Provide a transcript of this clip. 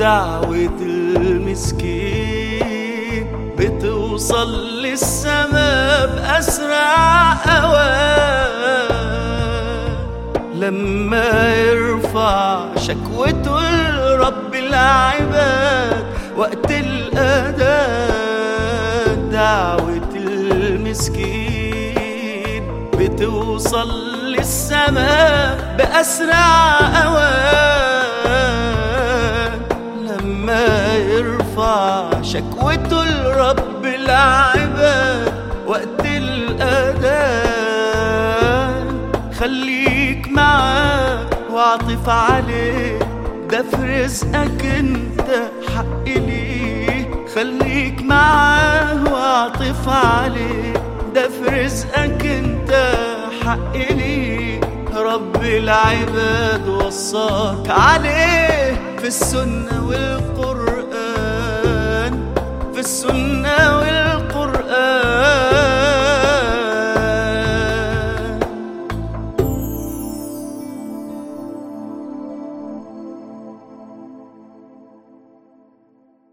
دعوة المسكين بتوصل للسما بأسرع أوان، لما يرفع شكوته لرب العباد وقت الأذان. دعوة المسكين بتوصل للسما بأسرع أوان، لما يرفع شكوته لرب العباد وقت الأذان. خليك معاه واعطف عليه، ده في رزقك انت حق ليه. خليك معاه واعطف عليه، ده في رزقك انت حق ليه. رب العباد وصاك عليه في السنة والقرآن، في السنة